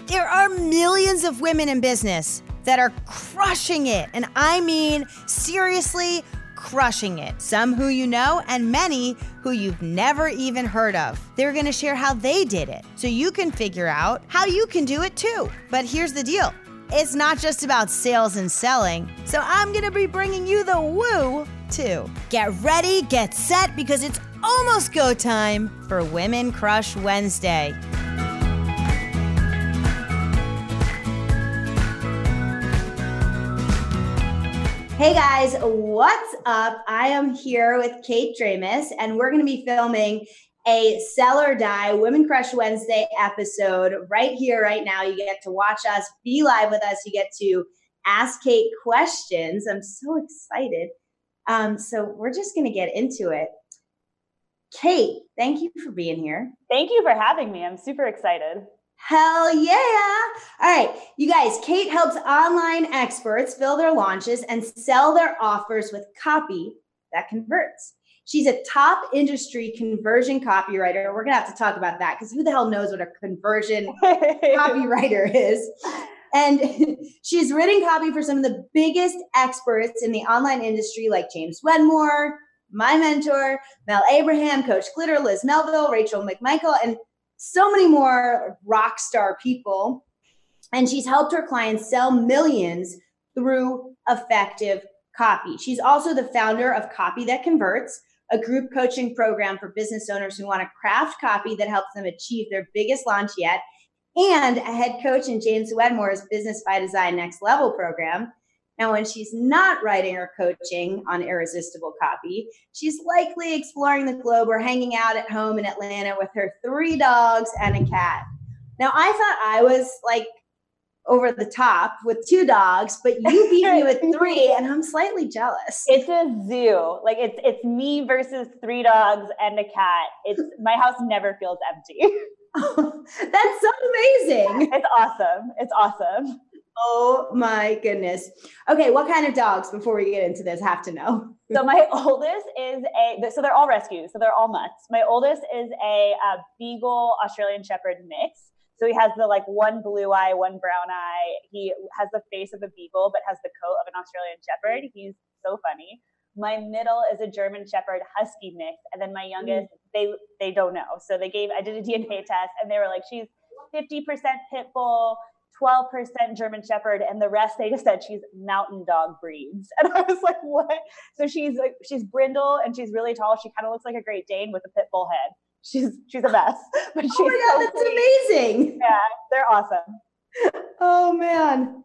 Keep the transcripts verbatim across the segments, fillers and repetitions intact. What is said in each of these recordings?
There are millions of women in business that are crushing it. And I mean, seriously, crushing it. Some who you know and many who you've never even heard of. They're going to share how they did it so you can figure out how you can do it too. But here's the deal. It's not just about sales and selling. So I'm going to be bringing you the woo too. Get ready, get set, because it's almost go time for Women Crush Wednesday. Hey guys, what's up? I am here with Kate Dramis, and we're going to be filming a Sell or Die Women Crush Wednesday episode right here, right now. You get to watch us, be live with us. You get to ask Kate questions. I'm so excited. Um, so we're just going to get into it. Kate, thank you for being here. Thank you for having me. I'm super excited. Hell yeah. All right, you guys, Kate helps online experts fill their launches and sell their offers with copy that converts. She's a top industry conversion copywriter. We're going to have to talk about that because who the hell knows what a conversion copywriter is? And she's written copy for some of the biggest experts in the online industry like James Wedmore, my mentor, Mel Abraham, Coach Glitter, Liz Melville, Rachel McMichael, and so many more rock star people. And she's helped her clients sell millions through effective copy. She's also the founder of Copy That Converts, a group coaching program for business owners who want to craft copy that helps them achieve their biggest launch yet, and a head coach in James Wedmore's Business by Design Next Level program. Now, when she's not writing or coaching on irresistible copy, she's likely exploring the globe or hanging out at home in Atlanta with her three dogs and a cat. Now, I thought I was like over the top with two dogs, but you beat me with three, and I'm slightly jealous. It's a zoo. Like it's it's me versus three dogs and a cat. It's my house never feels empty. That's so amazing. It's awesome. It's awesome. Oh my goodness. Okay, what kind of dogs, before we get into this, have to know? So my oldest is a, so they're all rescues, so they're all mutts. My oldest is a, a Beagle Australian Shepherd mix. So he has the like one blue eye, one brown eye. He has the face of a beagle, but has the coat of an Australian Shepherd. He's so funny. My middle is a German Shepherd Husky mix. And then my youngest, mm. they they don't know. So they gave, I did a D N A test and they were like, she's fifty percent pit bull, twelve percent German Shepherd, and the rest they just said she's mountain dog breeds. And I was like, what? So she's like, she's brindle and she's really tall. She kind of looks like a Great Dane with a pit bull head. She's she's a mess. But she's oh my God, so that's sweet. Amazing. Yeah, they're awesome. Oh man.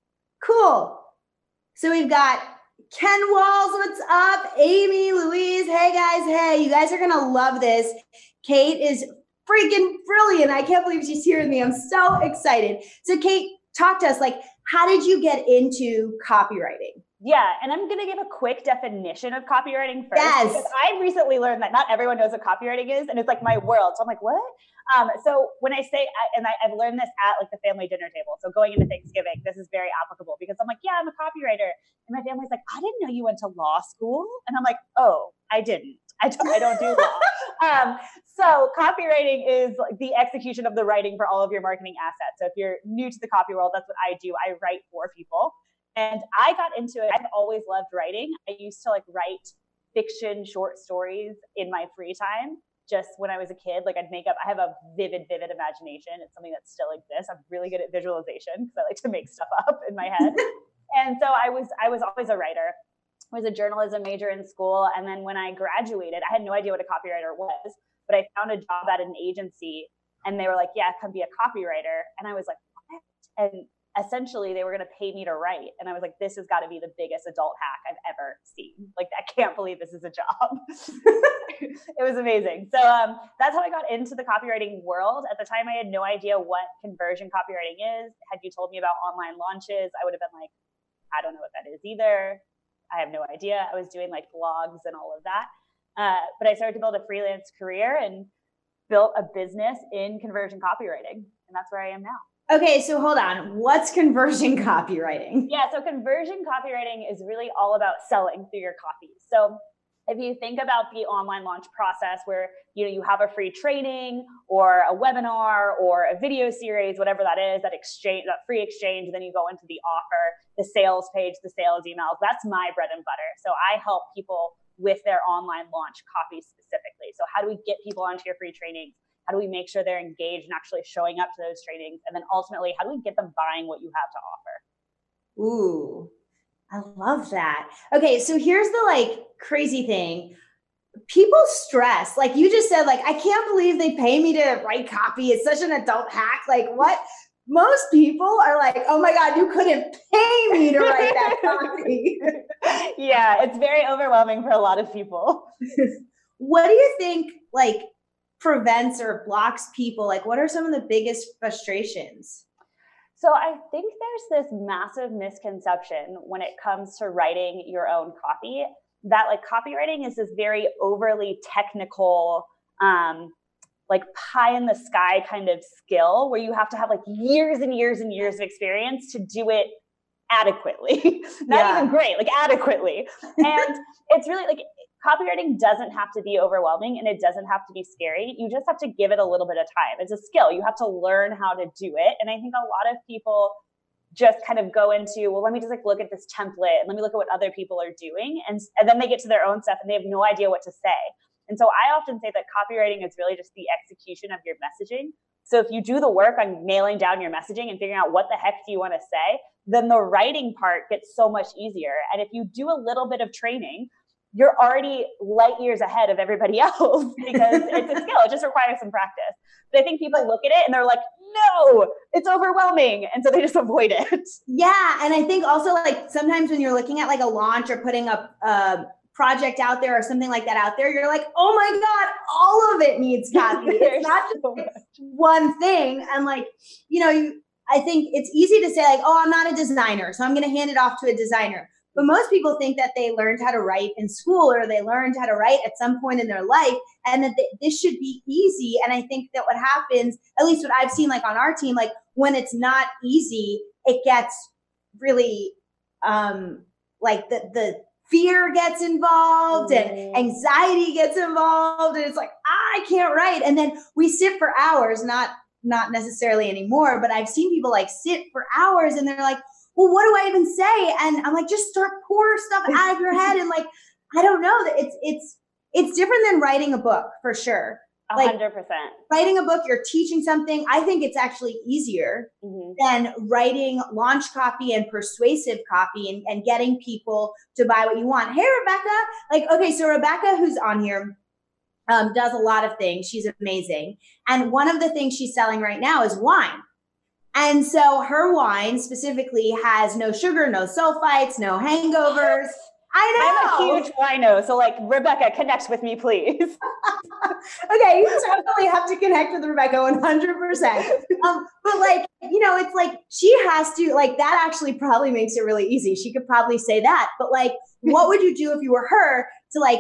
Cool. So we've got Ken Walls, what's up? Amy, Louise, hey guys, hey. You guys are gonna love this. Kate is freaking brilliant. I can't believe she's here with me. I'm so excited. So Kate, talk to us, like, how did you get into copywriting? Yeah, and I'm going to give a quick definition of copywriting first. Yes. Because I recently learned that not everyone knows what copywriting is, and it's like my world. So I'm like, what? Um, so when I say, and I, I've learned this at like the family dinner table. So going into Thanksgiving, this is very applicable because I'm like, yeah, I'm a copywriter. And my family's like, I didn't know you went to law school. And I'm like, oh, I didn't. I don't, I don't do law. um, so copywriting is like the execution of the writing for all of your marketing assets. So if you're new to the copy world, that's what I do. I write for people. And I got into it. I've always loved writing. I used to like write fiction, short stories in my free time. Just when I was a kid, like I'd make up, I have a vivid, vivid imagination. It's something that still exists. I'm really good at visualization because I like to make stuff up in my head. And so I was, I was always a writer. I was a journalism major in school. And then when I graduated, I had no idea what a copywriter was, but I found a job at an agency and they were like, yeah, come be a copywriter. And I was like, what? And essentially they were going to pay me to write. And I was like, this has got to be the biggest adult hack I've ever seen. Like, I can't believe this is a job. It was amazing. So um, that's how I got into the copywriting world. At the time, I had no idea what conversion copywriting is. Had you told me about online launches, I would have been like, I don't know what that is either. I have no idea. I was doing like blogs and all of that. Uh, but I started to build a freelance career and built a business in conversion copywriting. And that's where I am now. Okay, so hold on. What's conversion copywriting? Yeah, so conversion copywriting is really all about selling through your copy. So if you think about the online launch process where, you know, you have a free training or a webinar or a video series, whatever that is, that exchange, that free exchange, then you go into the offer, the sales page, the sales emails. That's my bread and butter. So I help people with their online launch copy specifically. So how do we get people onto your free trainings? How do we make sure they're engaged and actually showing up to those trainings? And then ultimately, how do we get them buying what you have to offer? Ooh, I love that. Okay, so here's the like crazy thing. People stress, like you just said, like, I can't believe they pay me to write copy. It's such an adult hack. Like what? Most people are like, oh my God, you couldn't pay me to write that copy. Yeah, it's very overwhelming for a lot of people. What do you think like prevents or blocks people? Like what are some of the biggest frustrations? So I think there's this massive misconception when it comes to writing your own copy that like copywriting is this very overly technical, um, like pie in the sky kind of skill where you have to have like years and years and years of experience to do it adequately. Not yeah. even great, like adequately. And it's really like copywriting doesn't have to be overwhelming and it doesn't have to be scary. You just have to give it a little bit of time. It's a skill. You have to learn how to do it. And I think a lot of people just kind of go into, well, let me just like look at this template and let me look at what other people are doing. And, and then they get to their own stuff and they have no idea what to say. And so I often say that copywriting is really just the execution of your messaging. So if you do the work on nailing down your messaging and figuring out what the heck do you want to say, then the writing part gets so much easier. And if you do a little bit of training, you're already light years ahead of everybody else because it's a skill. It just requires some practice. But I think people look at it and they're like, no, it's overwhelming. And so they just avoid it. Yeah. And I think also like sometimes when you're looking at like a launch or putting a, a project out there or something like that out there, you're like, oh my God, all of it needs copy. It's not just so one thing. And like, you know, you, I think it's easy to say like, oh, I'm not a designer, so I'm going to hand it off to a designer. But most people think that they learned how to write in school or they learned how to write at some point in their life and that they, this should be easy. And I think that what happens, at least what I've seen like on our team, like when it's not easy, it gets really um, like the, the fear gets involved mm. and anxiety gets involved. And it's like, ah, I can't write. And then we sit for hours, not, not necessarily anymore, but I've seen people like sit for hours and they're like, well, what do I even say? And I'm like, just start pour stuff out of your head. And like, I don't know that it's, it's, it's different than writing a book for sure. A hundred percent. Writing a book, you're teaching something. I think it's actually easier mm-hmm. than writing launch copy and persuasive copy and, and getting people to buy what you want. Hey, Rebecca. Like, okay. So Rebecca, who's on here, um, does a lot of things. She's amazing. And one of the things she's selling right now is wine. And so her wine specifically has no sugar, no sulfites, no hangovers. I know. I'm a huge wino. So like, Rebecca, connect with me, please. Okay. You totally have to connect with Rebecca one hundred percent. Um, but like, you know, it's like, she has to like, that actually probably makes it really easy. She could probably say that, but like, what would you do if you were her to like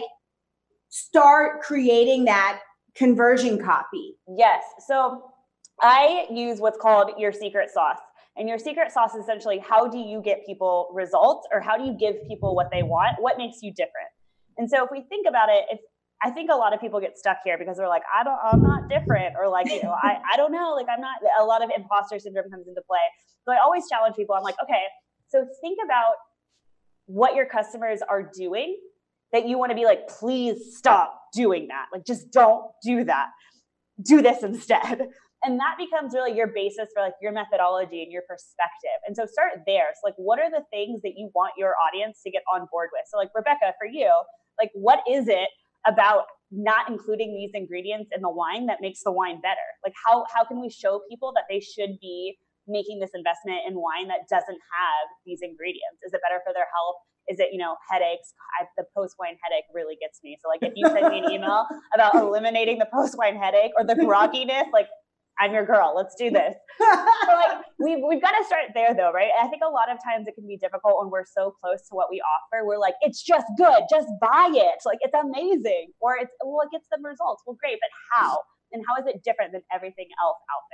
start creating that conversion copy? Yes. So I use what's called your secret sauce. And your secret sauce is essentially how do you get people results or how do you give people what they want? What makes you different? And so if we think about it, if I think a lot of people get stuck here because they're like, I don't, I'm not different. Or like, you know, I, I don't know, like I'm not, a lot of imposter syndrome comes into play. So I always challenge people. I'm like, okay, so think about what your customers are doing that you want to be like, please stop doing that. Like, just don't do that. Do this instead. And that becomes really your basis for like your methodology and your perspective. And so start there. So like, what are the things that you want your audience to get on board with? So like Rebecca, for you, like, what is it about not including these ingredients in the wine that makes the wine better? Like how, how can we show people that they should be making this investment in wine that doesn't have these ingredients? Is it better for their health? Is it, you know, headaches? I, the post-wine headache really gets me. So like if you send me an email about eliminating the post-wine headache or the grogginess, like, I'm your girl. Let's do this. So like we've, we've got to start there though, right? I think a lot of times it can be difficult when we're so close to what we offer. We're like, it's just good. Just buy it. Like, it's amazing. Or it's, well, it gets them results. Well, great. But how? And how is it different than everything else out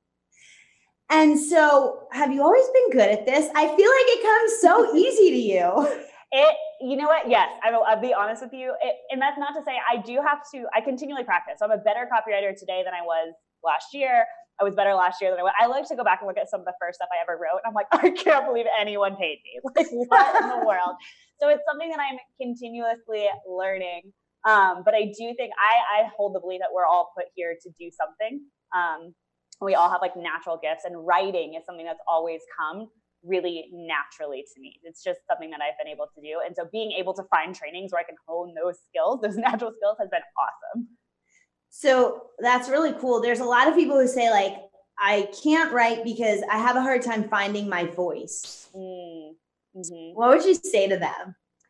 there? And so have you always been good at this? I feel like it comes so easy to you. It you know what? Yes, I will, I'll be honest with you. It, and that's not to say I do have to, I continually practice. So I'm a better copywriter today than I was last year. I was better last year than I was. I like to go back and look at some of the first stuff I ever wrote. And I'm like, I can't believe anyone paid me. Like, what in the world? So it's something that I'm continuously learning. Um, but I do think I, I hold the belief that we're all put here to do something. Um, we all have like natural gifts, and writing is something that's always come really naturally to me. It's just something that I've been able to do. And so being able to find trainings where I can hone those skills, those natural skills, has been awesome. So that's really cool. There's a lot of people who say like, I can't write because I have a hard time finding my voice. Mm-hmm. What would you say to them?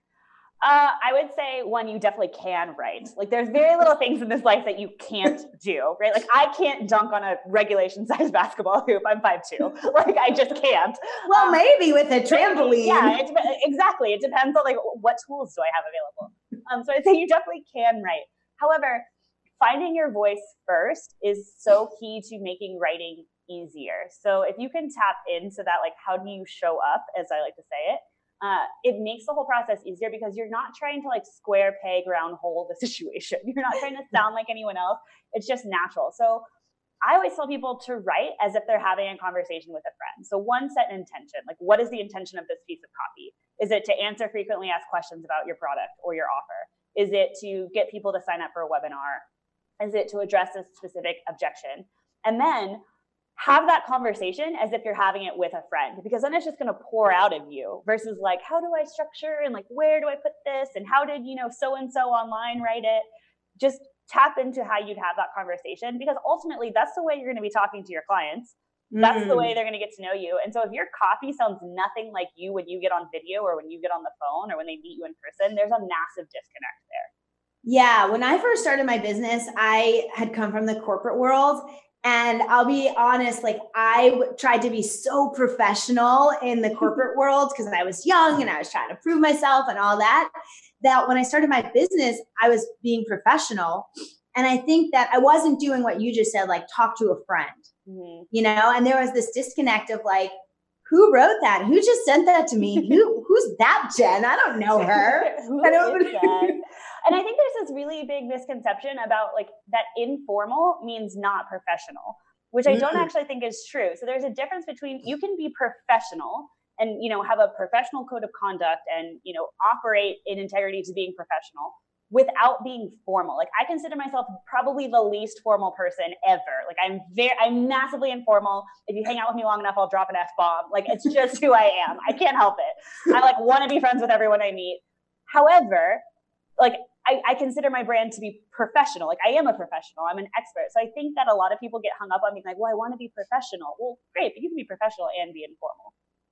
Uh, I would say, one, you definitely can write. Like, there's very little things in this life that you can't do, right? Like, I can't dunk on a regulation-sized basketball hoop. I'm five two. Like, I just can't. Well, um, maybe with a trampoline. Yeah, it, exactly. It depends on, like, what tools do I have available. Um, so I'd say you definitely can write. However, finding your voice first is so key to making writing easier. So if you can tap into that, like, how do you show up, as I like to say it, Uh, it makes the whole process easier because you're not trying to like square peg round hole the situation. You're not trying to sound like anyone else. It's just natural. So I always tell people to write as if they're having a conversation with a friend. So one, set an intention. Like, what is the intention of this piece of copy? Is it to answer frequently asked questions about your product or your offer? Is it to get people to sign up for a webinar? Is it to address a specific objection? And then have that conversation as if you're having it with a friend, because then it's just going to pour out of you versus like, how do I structure and like, where do I put this? And how did, you know, so-and-so online write it? Just tap into how you'd have that conversation, because ultimately that's the way you're going to be talking to your clients. That's mm. the way they're going to get to know you. And so if your copy sounds nothing like you when you get on video or when you get on the phone or when they meet you in person, there's a massive disconnect there. Yeah. When I first started my business, I had come from the corporate world. And I'll be honest, like I w- tried to be so professional in the corporate world because I was young and I was trying to prove myself and all that, that when I started my business, I was being professional. And I think that I wasn't doing what you just said, like talk to a friend, mm-hmm. you know, and there was this disconnect of like, who wrote that? Who just sent that to me? Who Who's that Jen? I don't know her. Who I don't is that? And I think there's this really big misconception about like that informal means not professional, which I don't mm. actually think is true. So there's a difference between, you can be professional and, you know, have a professional code of conduct and, you know, operate in integrity to being professional without being formal. Like I consider myself probably the least formal person ever. Like I'm very, I'm massively informal. If you hang out with me long enough, I'll drop an F-bomb. Like it's just who I am. I can't help it. I like want to be friends with everyone I meet. However, like I, I consider my brand to be professional. Like I am a professional. I'm an expert. So I think that a lot of people get hung up on being like, well, I want to be professional. Well, great, but you can be professional and be informal.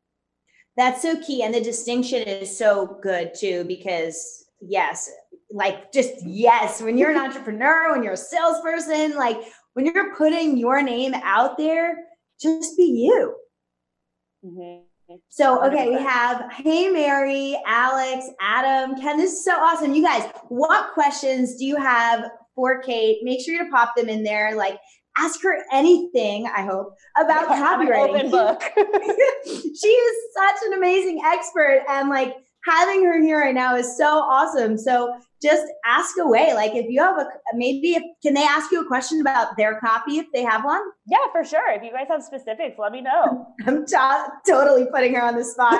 That's so key. And the distinction is so good too, because yes, like just yes, when you're an entrepreneur, when you're a salesperson, like when you're putting your name out there, just be you. Mm-hmm. So, okay, we have, hey, Mary, Alex, Adam, Ken, this is so awesome. You guys, what questions do you have for Kate? Make sure to pop them in there. Like, ask her anything, I hope, about copywriting. Open book. She is such an amazing expert. And like, having her here right now is so awesome. So just ask away. Like if you have a, maybe if, can they ask you a question about their copy if they have one? Yeah, for sure. If you guys have specifics, let me know. I'm to- totally putting her on the spot.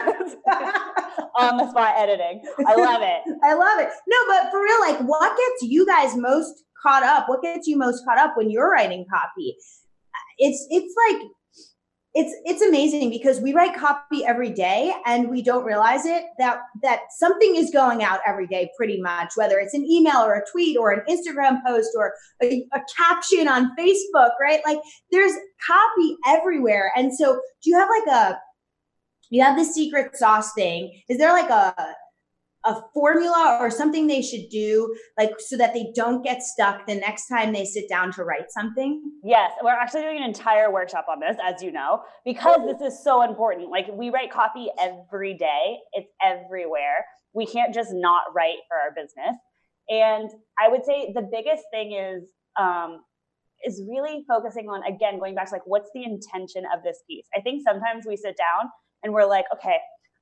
On the spot editing. I love it. I love it. No, but for real, like what gets you guys most caught up? What gets you most caught up when you're writing copy? It's, it's like, It's it's amazing because we write copy every day and we don't realize it, that that something is going out every day pretty much, whether it's an email or a tweet or an Instagram post or a, a caption on Facebook, right? Like there's copy everywhere. And so do you have like a, you have the secret sauce thing. Is there like a, a formula or something they should do, like so that they don't get stuck the next time they sit down to write something? Yes, we're actually doing an entire workshop on this, as you know, because this is so important. Like we write copy every day. It's everywhere. We can't just not write for our business. And I would say the biggest thing is, um, is really focusing on, again, going back to like, what's the intention of this piece? I think sometimes we sit down and we're like, okay,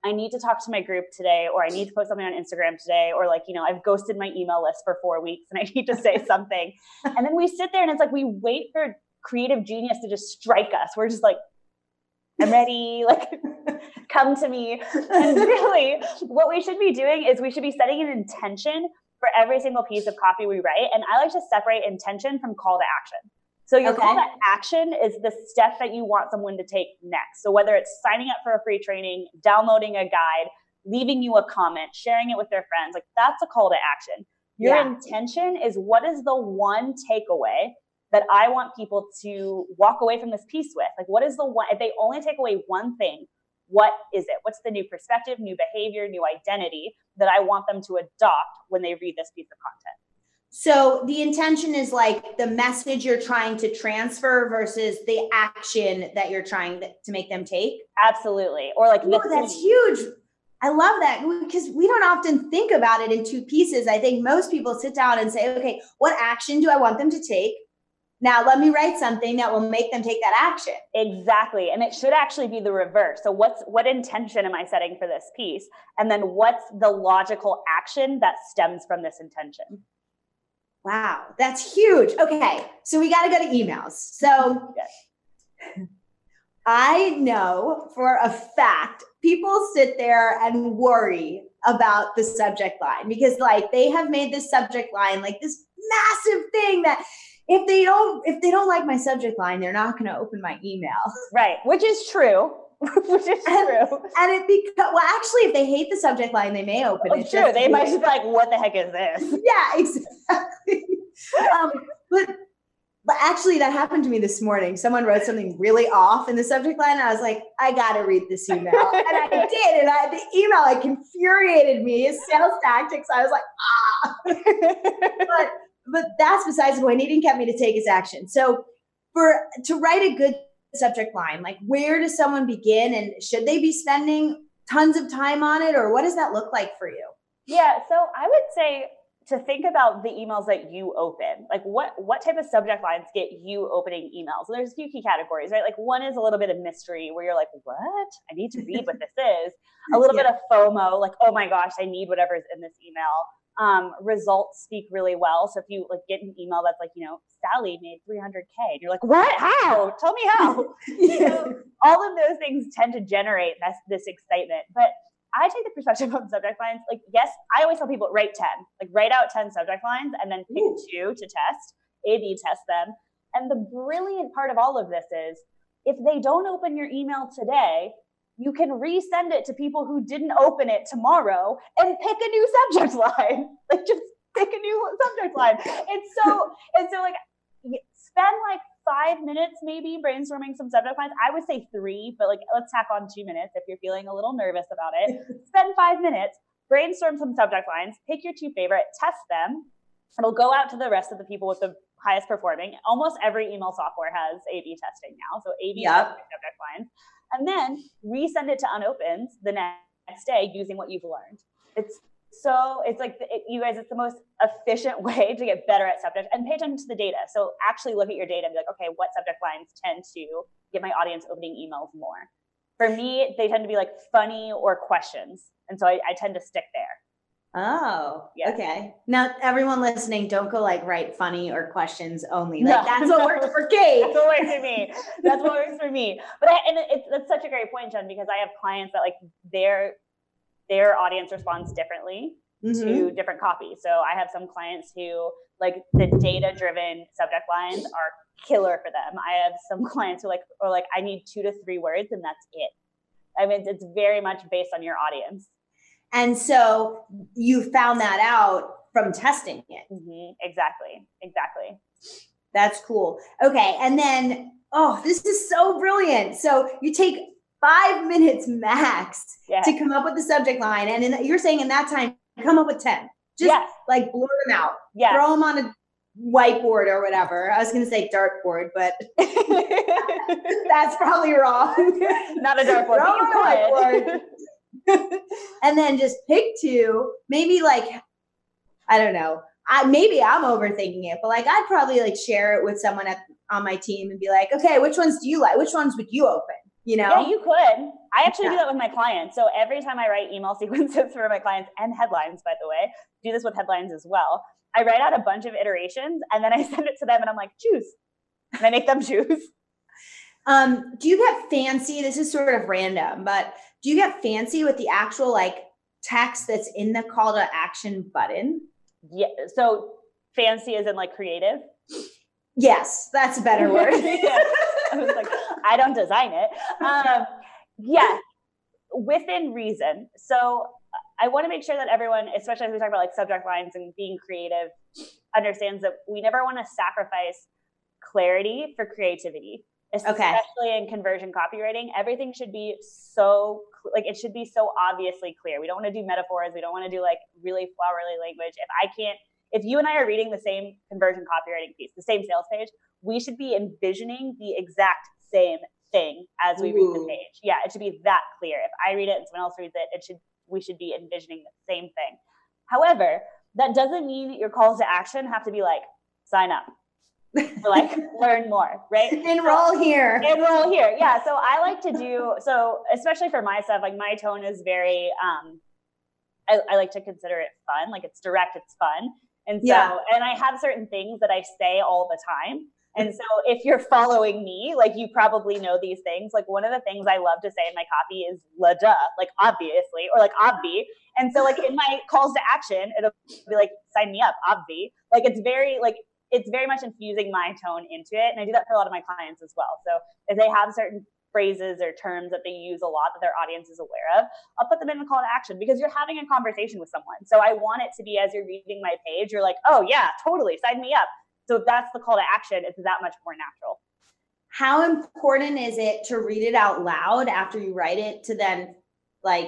I need to talk to my group today, or I need to post something on Instagram today, or like, you know, I've ghosted my email list for four weeks and I need to say something. And then we sit there and it's like, we wait for creative genius to just strike us. We're just like, I'm ready, like, come to me. And really, what we should be doing is we should be setting an intention for every single piece of copy we write. And I like to separate intention from call to action. So your okay. call to action is the step that you want someone to take next. So whether it's signing up for a free training, downloading a guide, leaving you a comment, sharing it with their friends, like that's a call to action. Your yeah. intention is what is the one takeaway that I want people to walk away from this piece with? Like, what is the one, if they only take away one thing, what is it? What's the new perspective, new behavior, new identity that I want them to adopt when they read this piece of content? So the intention is like the message you're trying to transfer versus the action that you're trying to make them take? Absolutely. Or like, Ooh, that's huge. I love that because we don't often think about it in two pieces. I think most people sit down and say, okay, what action do I want them to take? Now let me write something that will make them take that action. Exactly. And it should actually be the reverse. So what's, what intention am I setting for this piece? And then what's the logical action that stems from this intention? Wow, that's huge. Okay, so we got to go to emails. So yes. I know for a fact, people sit there and worry about the subject line because like they have made this subject line like this massive thing that if they don't, if they don't like my subject line, they're not going to open my email. Right. Which is true. Which is and, true. And it becomes, well, actually, if they hate the subject line, they may open oh, it. True. They might just be like, what the heck is this? Yeah, exactly. um, but, but actually that happened to me this morning. Someone wrote something really off in the subject line. And I was like, I got to read this email. And I did. And I, the email like infuriated me. His sales tactics. I was like, ah. but, But that's besides the point. He didn't get me to take his action. So for to write a good subject line, like where does someone begin and should they be spending tons of time on it or what does that look like for you? Yeah. So I would say to think about the emails that you open, like what, what type of subject lines get you opening emails? And there's a few key categories, right? Like one is a little bit of mystery where you're like, what? I need to read what this is. A little yeah. bit of FOMO, like, oh my gosh, I need whatever's in this email. Um, results speak really well. So if you like get an email that's like, you know, Sally made three hundred K and you're like, what, how, tell me how, you know, all of those things tend to generate this, this excitement. But I take the perspective on subject lines. Like, yes, I always tell people write ten, like write out ten subject lines and then pick Ooh. two to test, A B test them. And the brilliant part of all of this is if they don't open your email today, you can resend it to people who didn't open it tomorrow and pick a new subject line. Like just pick a new subject line. And so, and so like spend like five minutes maybe brainstorming some subject lines. I would say three, but like let's tack on two minutes if you're feeling a little nervous about it. Spend five minutes, brainstorm some subject lines, pick your two favorite, test them. It'll go out to the rest of the people with the highest performing. Almost every email software has A B testing now. So A B yep. testing subject lines. And then resend it to unopened the next day using what you've learned. It's so, it's like, it, you guys, it's the most efficient way to get better at subject and pay attention to the data. So actually look at your data and be like, okay, what subject lines tend to get my audience opening emails more? For me, they tend to be like funny or questions. And so I, I tend to stick there. Oh, yeah. Okay. Now, everyone listening, don't go like write funny or questions only. Like no. That's what works for Kate. That's what works for me. That's what works for me. But I, and it's that's such a great point, Jen, because I have clients that like their their audience responds differently mm-hmm. to different copy. So I have some clients who like the data-driven subject lines are killer for them. I have some clients who like or like I need two to three words and that's it. I mean, it's very much based on your audience. And so you found that out from testing it. Mm-hmm. Exactly. Exactly. That's cool. Okay. And then, oh, this is so brilliant. So you take five minutes max yeah. to come up with the subject line. And in, you're saying in that time, come up with ten. Just yeah. like blur them out. Yeah. Throw them on a whiteboard or whatever. I was going to say dartboard, but that's probably wrong. Not a dartboard. Throw them on a whiteboard. And then just pick two, maybe like, I don't know. I maybe I'm overthinking it, but like I'd probably like share it with someone at, on my team and be like, okay, which ones do you like? Which ones would you open? you know? Yeah, you could. I actually yeah. do that with my clients. So every time I write email sequences for my clients, and headlines, by the way, do this with headlines as well. I write out a bunch of iterations and then I send it to them and I'm like, choose. And I make them choose. Um, do you get fancy? This is sort of random, but do you get fancy with the actual like text that's in the call to action button? Yeah. So fancy as in like creative? Yes, that's a better word. Yeah. I was like, I don't design it. Um, yeah, within reason. So I want to make sure that everyone, especially as we talk about like subject lines and being creative, understands that we never want to sacrifice clarity for creativity, especially okay. in conversion copywriting. Everything should be so like it should be so obviously clear. We don't want to do metaphors. We don't want to do like really flowery language. If I can't, if you and I are reading the same conversion copywriting piece, the same sales page, we should be envisioning the exact same thing as we Ooh. read the page. Yeah, it should be that clear. If I read it and someone else reads it, it should we should be envisioning the same thing. However, that doesn't mean that your calls to action have to be like, sign up. Or like learn more, right? Enroll so, here. Enroll here. Yeah. So I like to do, so especially for my stuff, like my tone is very, um, I, I like to consider it fun. Like it's direct, it's fun. And so, yeah. and I have certain things that I say all the time. And so if you're following me, like you probably know these things. Like one of the things I love to say in my copy is la duh, like obviously, or like obvi. And so like in my calls to action, it'll be like, sign me up, obvi. Like it's very like, it's very much infusing my tone into it. And I do that for a lot of my clients as well. So if they have certain phrases or terms that they use a lot that their audience is aware of, I'll put them in the call to action because you're having a conversation with someone. So I want it to be as you're reading my page, you're like, oh yeah, totally, sign me up. So if that's the call to action, it's that much more natural. How important is it to read it out loud after you write it to then like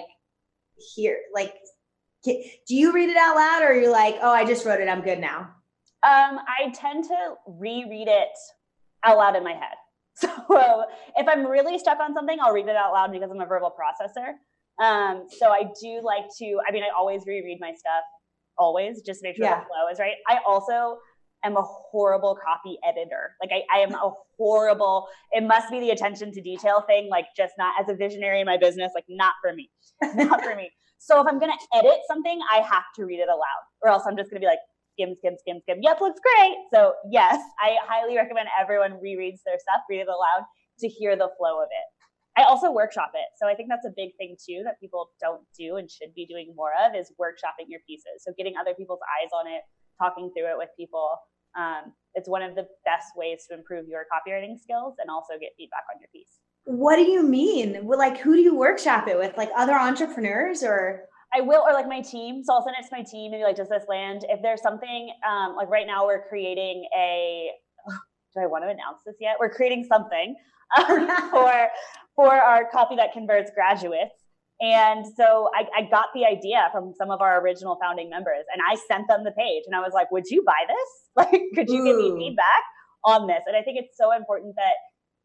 hear, like, do you read it out loud or are you like, oh, I just wrote it, I'm good now? Um, I tend to reread it out loud in my head. So uh, if I'm really stuck on something, I'll read it out loud because I'm a verbal processor. Um, so I do like to, I mean, I always reread my stuff, always, just to make sure yeah. the flow is right. I also am a horrible copy editor. Like I, I am a horrible, it must be the attention to detail thing, like just not as a visionary in my business, like not for me, not for me. So if I'm going to edit something, I have to read it aloud or else I'm just going to be like, skim, skim, skim, skim. Yep, looks great. So yes, I highly recommend everyone rereads their stuff, read it aloud to hear the flow of it. I also workshop it. So I think that's a big thing too that people don't do and should be doing more of is workshopping your pieces. So getting other people's eyes on it, talking through it with people. Um, it's one of the best ways to improve your copywriting skills and also get feedback on your piece. What do you mean? Well, like, who do you workshop it with? Like other entrepreneurs or? I will, or like my team. So I'll send it to my team and be like, does this land? If there's something, um, like right now we're creating a, do I want to announce this yet? We're creating something um, for, for our Copy That Converts graduates. And so I, I got the idea from some of our original founding members and I sent them the page and I was like, would you buy this? Like, could you Ooh. give me feedback on this? And I think it's so important that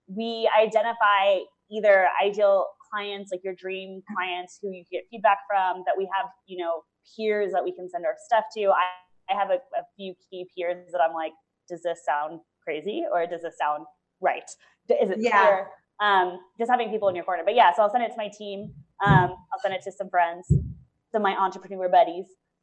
we identify either ideal clients, like your dream clients who you get feedback from, that we have, you know, peers that we can send our stuff to. I, I have a, a few key peers that I'm like, does this sound crazy or does this sound right? Is it yeah. clear? Um, just having people in your corner. But yeah, so I'll send it to my team. Um, I'll send it to some friends, some of my entrepreneur buddies.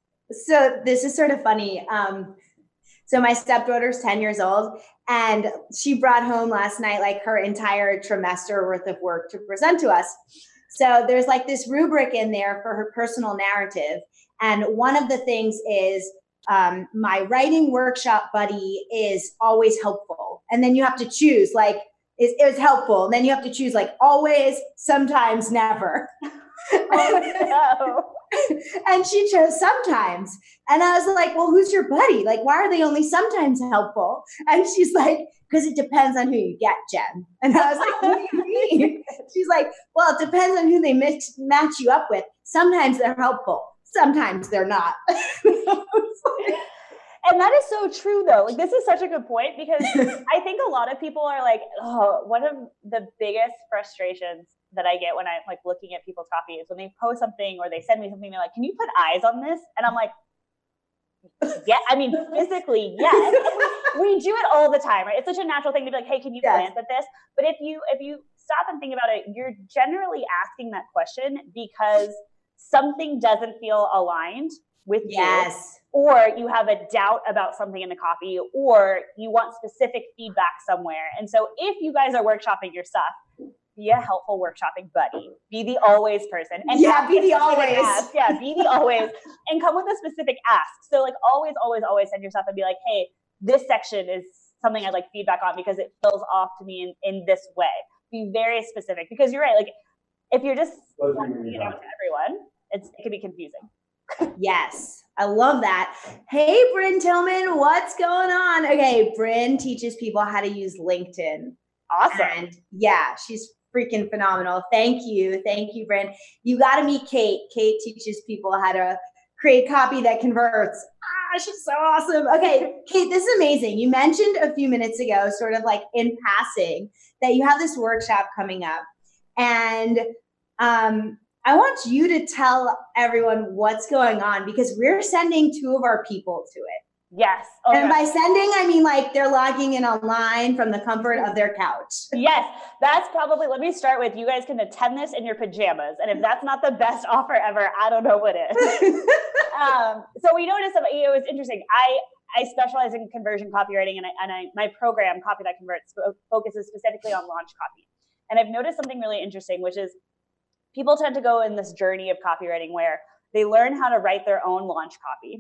So this is sort of funny. Um, so my stepdaughter's ten years old and she brought home last night, like her entire trimester worth of work to present to us. So there's like this rubric in there for her personal narrative. And one of the things is um, my writing workshop buddy is always helpful. And then you have to choose like, It, it was helpful. And then you have to choose like always, sometimes, never. Oh, no. And she chose sometimes. And I was like, well, who's your buddy? Like, why are they only sometimes helpful? And she's like, because it depends on who you get, Jen. And I was like, what do you mean? She's like, well, it depends on who they mix, match you up with. Sometimes they're helpful. Sometimes they're not. And that is so true though. Like this is such a good point because I think a lot of people are like, oh, one of the biggest frustrations that I get when I'm like looking at people's copy is when they post something or they send me something, they're like, can you put eyes on this? And I'm like, yeah, I mean, physically, yes. We, we do it all the time, right? It's such a natural thing to be like, hey, can you yes. glance at this? But if you, if you stop and think about it, you're generally asking that question because something doesn't feel aligned with yes. you, or you have a doubt about something in the copy, or you want specific feedback somewhere. And so if you guys are workshopping your stuff, be a helpful workshopping buddy. Be the always person. And yeah, be the always. Ask. Yeah, be the always. And come with a specific ask. So like always, always, always send yourself and be like, hey, this section is something I'd like feedback on because it feels off to me in, in this way. Be very specific, because you're right. Like if you're just sending it out to everyone, it's, it can be confusing. Yes, I love that. Hey, Bryn Tillman, what's going on? Okay, Bryn teaches people how to use LinkedIn. Awesome. And yeah, she's freaking phenomenal. Thank you. Thank you, Bryn. You got to meet Kate. Kate teaches people how to create copy that converts. Ah, she's so awesome. Okay, Kate, this is amazing. You mentioned a few minutes ago, sort of like in passing, that you have this workshop coming up. And um, I want you to tell everyone what's going on, because we're sending two of our people to it. Yes. Oh, and yeah. by sending, I mean like they're logging in online from the comfort of their couch. Yes, that's probably, let me start with, you guys can attend this in your pajamas. And if that's not the best offer ever, I don't know what is. um, so we noticed that, you know, it's interesting. I, I specialize in conversion copywriting, and I, and I, my program, Copy That Converts, focuses specifically on launch copy. And I've noticed something really interesting, which is people tend to go in this journey of copywriting where they learn how to write their own launch copy.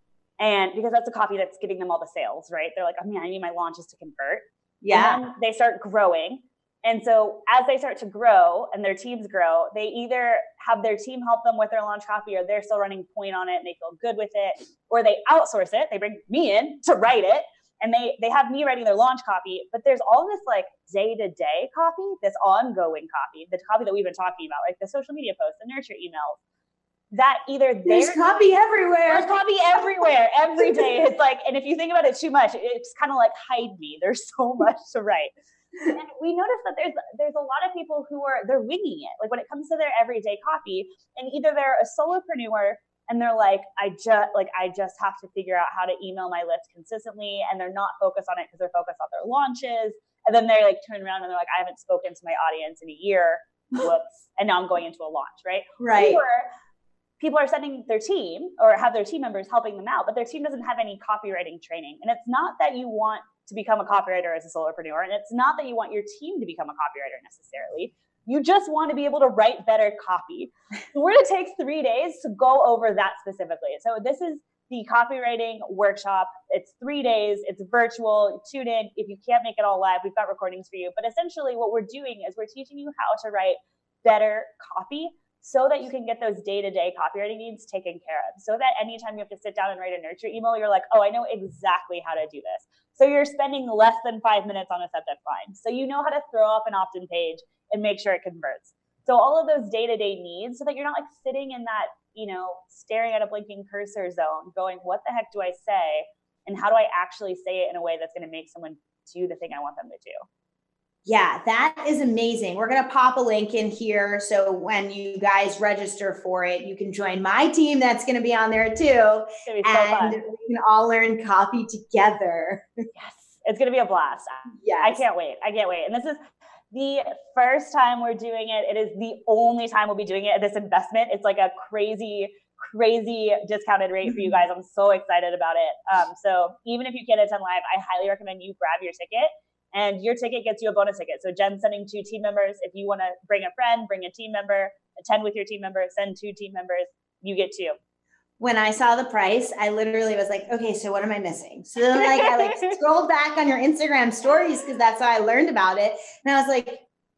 And because that's a copy that's giving them all the sales, right? They're like, oh man, I need my launches to convert. Yeah. And then they start growing. And so as they start to grow and their teams grow, they either have their team help them with their launch copy, or they're still running point on it and they feel good with it, or they outsource it. They bring me in to write it, and they, they have me writing their launch copy. But there's all this like day-to-day copy, this ongoing copy, the copy that we've been talking about, like the social media posts, the nurture emails, that either there's copy everywhere. There's copy everywhere, every day. It's like, and if you think about it too much, it's kind of like, hide me. There's so much to write. And we noticed that there's there's a lot of people who are, they're winging it. Like when it comes to their everyday copy, and either they're a solopreneur and they're like, I just like I just have to figure out how to email my list consistently, and they're not focused on it because they're focused on their launches. And then they like turn around and they're like, I haven't spoken to my audience in a year. Whoops. And now I'm going into a launch, right? Right. Or people are sending their team or have their team members helping them out, but their team doesn't have any copywriting training. And it's not that you want to become a copywriter as a solopreneur, and it's not that you want your team to become a copywriter necessarily. You just want to be able to write better copy. So we're going to take three days to go over that specifically. So this is the copywriting workshop. It's three days. It's virtual. Tune in. If you can't make it all live, we've got recordings for you. But essentially what we're doing is we're teaching you how to write better copy, so that you can get those day-to-day copywriting needs taken care of. So that anytime you have to sit down and write a nurture email, you're like, oh, I know exactly how to do this. So you're spending less than five minutes on a subject line. So you know how to throw up an opt-in page and make sure it converts. So all of those day-to-day needs, so that you're not like sitting in that, you know, staring at a blinking cursor zone going, what the heck do I say? And how do I actually say it in a way that's going to make someone do the thing I want them to do? Yeah, that is amazing. We're going to pop a link in here. So when you guys register for it, you can join my team. That's going to be on there too. It's going to be so and fun. We can all learn copy together. Yes, it's going to be a blast. Yes. I can't wait. I can't wait. And this is the first time we're doing it. It is the only time we'll be doing it at this investment. It's like a crazy, crazy discounted rate for you guys. I'm so excited about it. Um, so even if you can't attend live, I highly recommend you grab your ticket. And your ticket gets you a bonus ticket. So Jen's sending two team members. If you want to bring a friend, bring a team member, attend with your team member, send two team members, you get two. When I saw the price, I literally was like, okay, so what am I missing? So then like I like scrolled back on your Instagram stories, because that's how I learned about it. And I was like,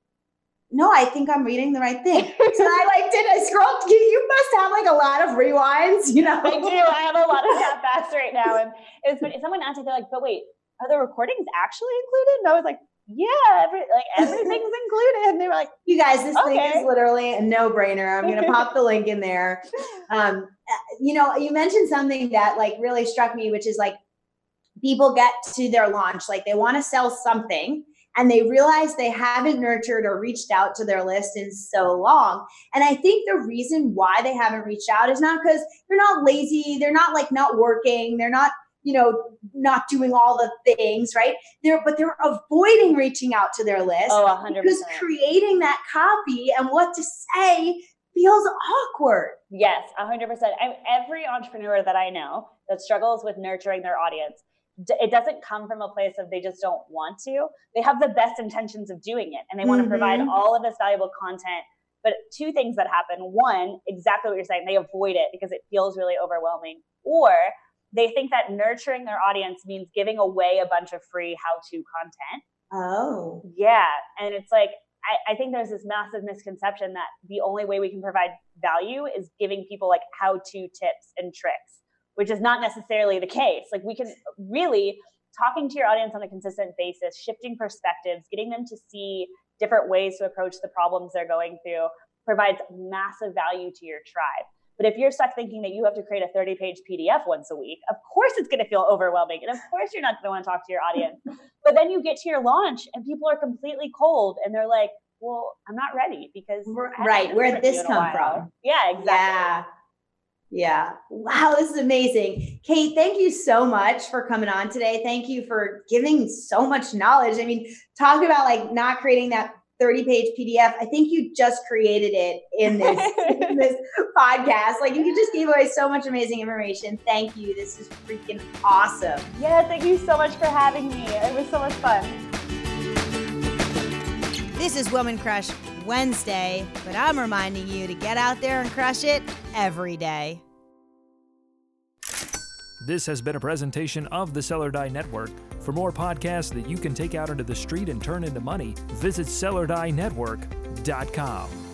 no, I think I'm reading the right thing. So I like did, I scrolled, you, you must have like a lot of rewinds, you know? I do, I have a lot of tap backs right now. And it's been, someone asked me, they're like, but wait, are the recordings actually included? And I was like, yeah, every, like everything's included. And they were like, you guys, this okay. link is literally a no-brainer. I'm going to pop the link in there. Um, you know, you mentioned something that like really struck me, which is like people get to their launch, like they want to sell something and they realize they haven't nurtured or reached out to their list in so long. And I think the reason why they haven't reached out is not because they're not lazy. They're not like not working. They're not, you know, not doing all the things, right? They're, but they're avoiding reaching out to their list. Oh, one hundred percent. Because creating that copy and what to say feels awkward. Yes, one hundred percent. I, every entrepreneur that I know that struggles with nurturing their audience, it doesn't come from a place of they just don't want to. They have the best intentions of doing it, and they want mm-hmm. to provide all of this valuable content. But two things that happen. One, exactly what you're saying, they avoid it because it feels really overwhelming. Or they think that nurturing their audience means giving away a bunch of free how-to content. Oh. Yeah. And it's like, I, I think there's this massive misconception that the only way we can provide value is giving people like how-to tips and tricks, which is not necessarily the case. Like we can really, talking to your audience on a consistent basis, shifting perspectives, getting them to see different ways to approach the problems they're going through provides massive value to your tribe. But if you're stuck thinking that you have to create a thirty page P D F once a week, of course it's going to feel overwhelming. And of course you're not going to want to talk to your audience. But then you get to your launch and people are completely cold and they're like, well, I'm not ready because right. Where'd this come from? Yeah, exactly. Yeah. Yeah. Wow. This is amazing. Kate, thank you so much for coming on today. Thank you for giving so much knowledge. I mean, talk about like not creating that thirty page P D F. I think you just created it in this, in this podcast. Like you just gave away so much amazing information. Thank you. This is freaking awesome. Yeah. Thank you so much for having me. It was so much fun. This is Woman Crush Wednesday, but I'm reminding you to get out there and crush it every day. This has been a presentation of the Sell or Die Network. For more podcasts that you can take out into the street and turn into money, visit sell or die network dot com.